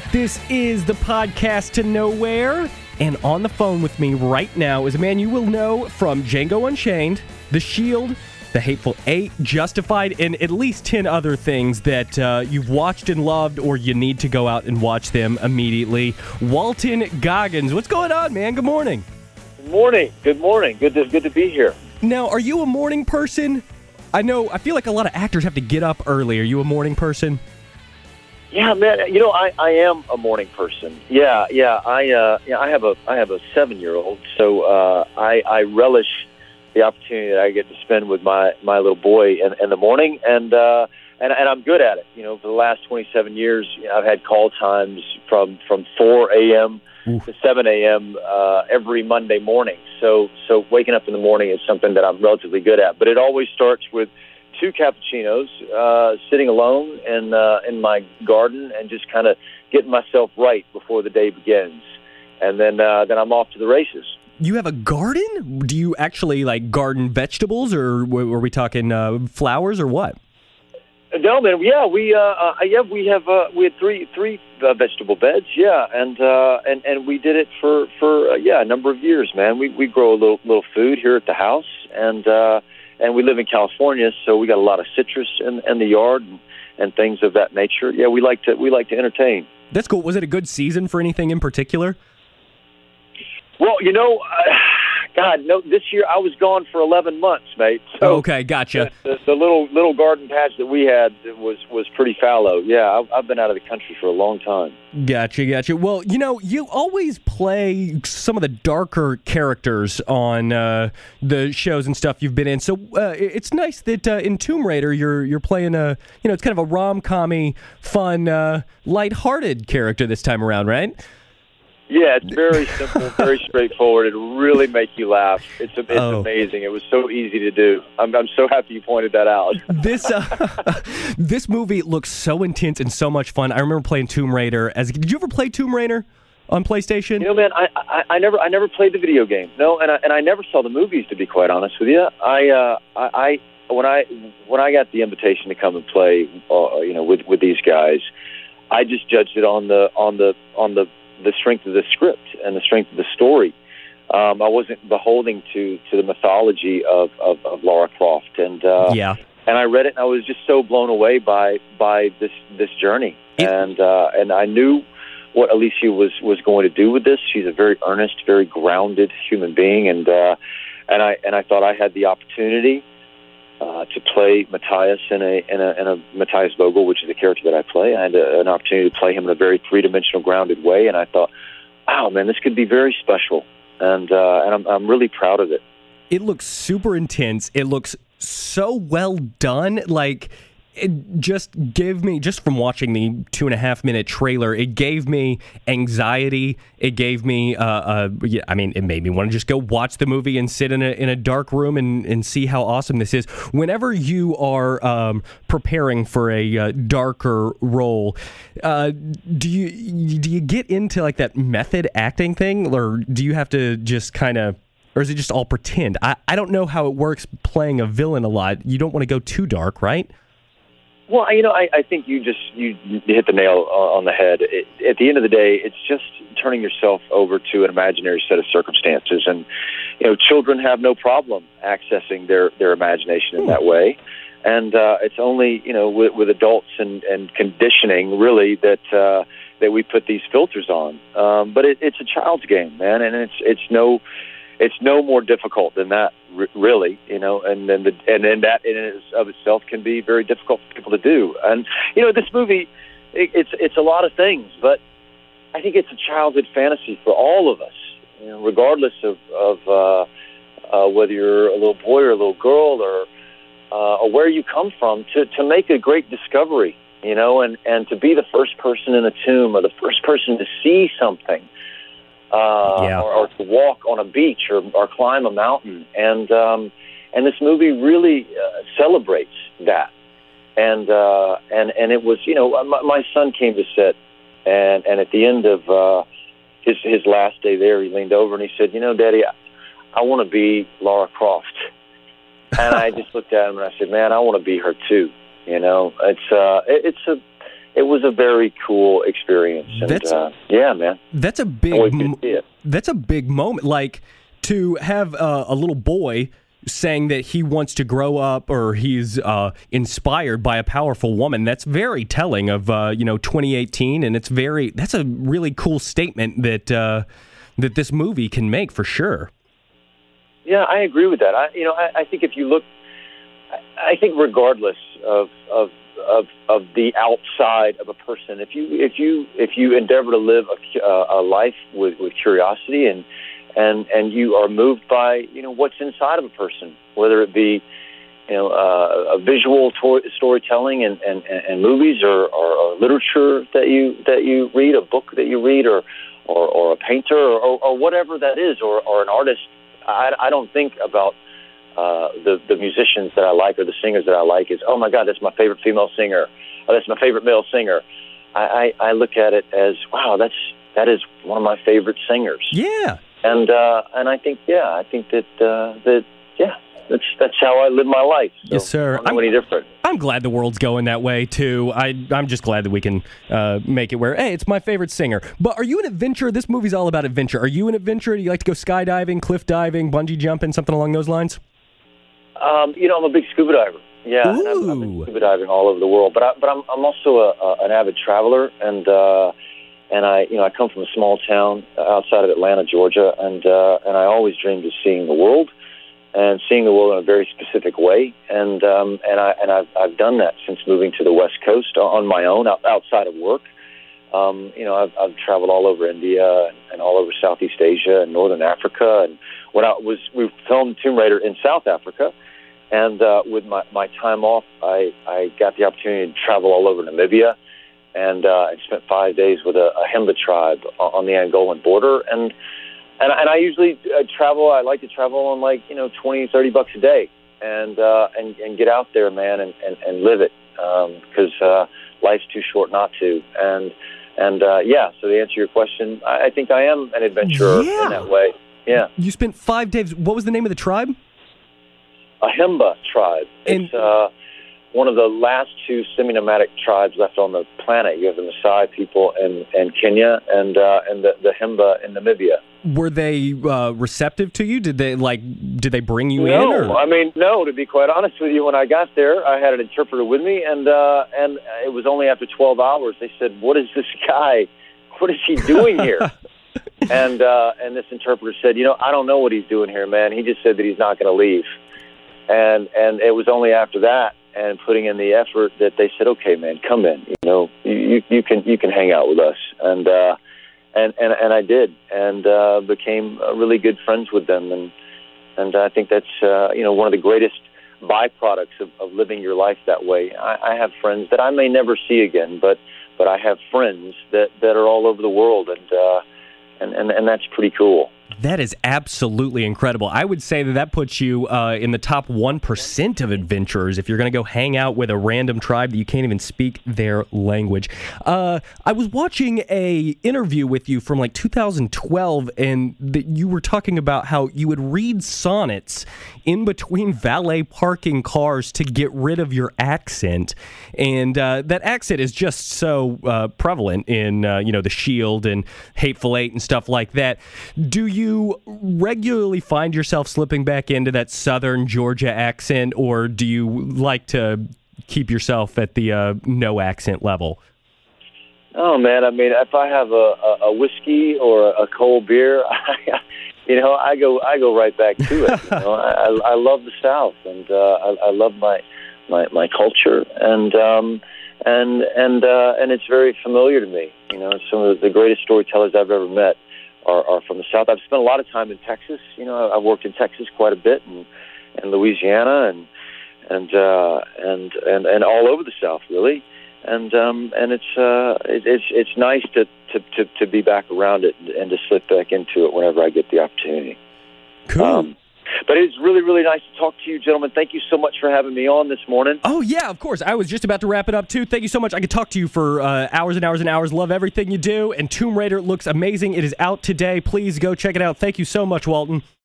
This is the podcast to nowhere, and on the phone with me right now is a man you will know from Django Unchained, The Shield, The Hateful Eight, Justified, and at least 10 other things that you've watched and loved, or you need to go out and watch them immediately. Walton Goggins, what's going on, man? Good morning. Good morning. Good morning. Good to be here. Now, are you a morning person? I feel like a lot of actors have to get up early. Are you a morning person? Yeah, man. You know, I am a morning person. I have a 7-year-old, so I relish the opportunity that I get to spend with my little boy in the morning, and I'm good at it. You know, for the last 27 years, I've had call times from 4 a.m. to 7 a.m. Every Monday morning. So waking up in the morning is something that I'm relatively good at. But it always starts with 2 cappuccinos, sitting alone in my garden and just kind of getting myself right before the day begins. And then I'm off to the races. You have a garden? Do you actually garden vegetables, or were we talking flowers or what? No, man. Yeah, we had three vegetable beds. Yeah, and we did it for a number of years, man. We grow a little food here at the house, and we live in California, so we got a lot of citrus in the yard and things of that nature. Yeah, we like to entertain. That's cool. Was it a good season for anything in particular? Well, God, no. This year I was gone for 11 months, mate. So okay, gotcha. The little garden patch that we had was pretty fallow. Yeah, I've been out of the country for a long time. Gotcha. Well, you always play some of the darker characters on the shows and stuff you've been in. So it's nice that in Tomb Raider you're playing it's kind of a rom-commy, fun, lighthearted character this time around, right? Yeah, it's very simple, very straightforward. It'll really make you laugh. It's amazing. It was so easy to do. I'm so happy you pointed that out. This movie looks so intense and so much fun. I remember playing Tomb Raider. Did you ever play Tomb Raider on PlayStation? Man, I never played the video game. No, and I never saw the movies, to be quite honest with you. When I got the invitation to come and play, with these guys, I just judged it on the strength of the script and the strength of the story. I wasn't beholding to the mythology of Lara Croft, and I read it, and I was just so blown away by this journey, and I knew what Alicia was going to do with this. She's a very earnest, very grounded human being, and I thought I had the opportunity to play Matthias in a Matthias Vogel, which is the character that I play. I had an opportunity to play him in a very three-dimensional, grounded way, and I thought, wow, man, this could be very special, and I'm really proud of it. It looks super intense. It looks so well done. It just gave me, just from watching the 2.5-minute trailer, it gave me anxiety. It gave me, it made me want to just go watch the movie and sit in a dark room and see how awesome this is. Whenever you are preparing for a darker role, do you get into that method acting thing, or do you have to just kind of, or is it just all pretend? I don't know how it works playing a villain a lot. You don't want to go too dark, right? Well, I think you hit the nail on the head. At the end of the day, it's just turning yourself over to an imaginary set of circumstances, and children have no problem accessing their imagination in that way. And it's only with adults and conditioning really that we put these filters on. But it's a child's game, man, and it's no more difficult than that, really, and then that in and of itself can be very difficult for people to do. And this movie, it's a lot of things, but I think it's a childhood fantasy for all of us, regardless of whether you're a little boy or a little girl or where you come from, to make a great discovery, and to be the first person in a tomb or the first person to see something. Or to walk on a beach or climb a mountain, and this movie really celebrates that, and it was my son came to sit, and at the end of his last day there, he leaned over and he said, Daddy, I want to be Lara Croft, and I just looked at him and I said, man, I want to be her too. It's it was a very cool experience. And, yeah, man. That's a big moment. Like, to have a little boy saying that he wants to grow up, or he's inspired by a powerful woman. That's very telling of 2018, and that's a really cool statement that that this movie can make, for sure. Yeah, I agree with that. I think if you look, I think regardless of the outside of a person, if you endeavor to live a life with curiosity and you are moved by what's inside of a person, whether it be a visual storytelling and movies, or literature that you read, a book that you read, or a painter, or whatever that is, or an artist. I don't think about the musicians that I like or the singers that I like as, oh my God, that's my favorite female singer, or that's my favorite male singer. I look at it as, wow, that is one of my favorite singers. Yeah. And I think that's how I live my life. So yes, sir. I don't know any different. I'm glad the world's going that way too. I'm just glad that we can make it where, hey, it's my favorite singer. But are you an adventurer? This movie's all about adventure. Are you an adventurer? Do you like to go skydiving, cliff diving, bungee jumping, something along those lines? I'm a big scuba diver. Yeah, I've been scuba diving all over the world. But I'm also an avid traveler, and I come from a small town outside of Atlanta, Georgia, and I always dreamed of seeing the world, and seeing the world in a very specific way, and I've done that since moving to the West Coast on my own, outside of work. I've traveled all over India and all over Southeast Asia and Northern Africa, and we filmed Tomb Raider in South Africa, and with my time off, I got the opportunity to travel all over Namibia, and I spent 5 days with a Himba tribe on the Angolan border, and I usually travel. I like to travel on $20-$30 a day, and get out there, man, and live it, because life's too short not to. And so to answer your question, I think I am an adventurer in that way. Yeah. You spent 5 days. What was the name of the tribe? A Himba tribe. It's one of the last two semi-nomadic tribes left on the planet. You have the Maasai people in Kenya and the Himba in Namibia. Were they receptive to you? Did they bring you in? No, no. To be quite honest with you, when I got there, I had an interpreter with me, and it was only after 12 hours they said, "What is this guy? What is he doing here?" and this interpreter said, "I don't know what he's doing here, man. He just said that he's not going to leave." And it was only after that, and putting in the effort, that they said, "Okay, man, come in. You can hang out with us." And I did, and became really good friends with them, and I think that's one of the greatest byproducts of living your life that way. I have friends that I may never see again, but I have friends that are all over the world, and that's pretty cool. That is absolutely incredible. I would say that puts you in the top 1% of adventurers if you're going to go hang out with a random tribe that you can't even speak their language. I was watching a interview with you from 2012, and that you were talking about how you would read sonnets in between valet parking cars to get rid of your accent. And that accent is just so prevalent in The Shield and Hateful Eight and stuff like that. Do you regularly find yourself slipping back into that Southern Georgia accent, or do you like to keep yourself at the no accent level? Oh man, if I have a whiskey or a cold beer, I go right back to it. I love the South, and I love my culture, and it's very familiar to me. Some of the greatest storytellers I've ever met are from the South. I've spent a lot of time in Texas. I've worked in Texas quite a bit, and Louisiana, and all over the South, really. And it's nice to be back around it and to slip back into it whenever I get the opportunity. Cool. But it's really, really nice to talk to you, gentlemen. Thank you so much for having me on this morning. Oh, yeah, of course. I was just about to wrap it up, too. Thank you so much. I could talk to you for hours and hours and hours. Love everything you do. And Tomb Raider looks amazing. It is out today. Please go check it out. Thank you so much, Walton.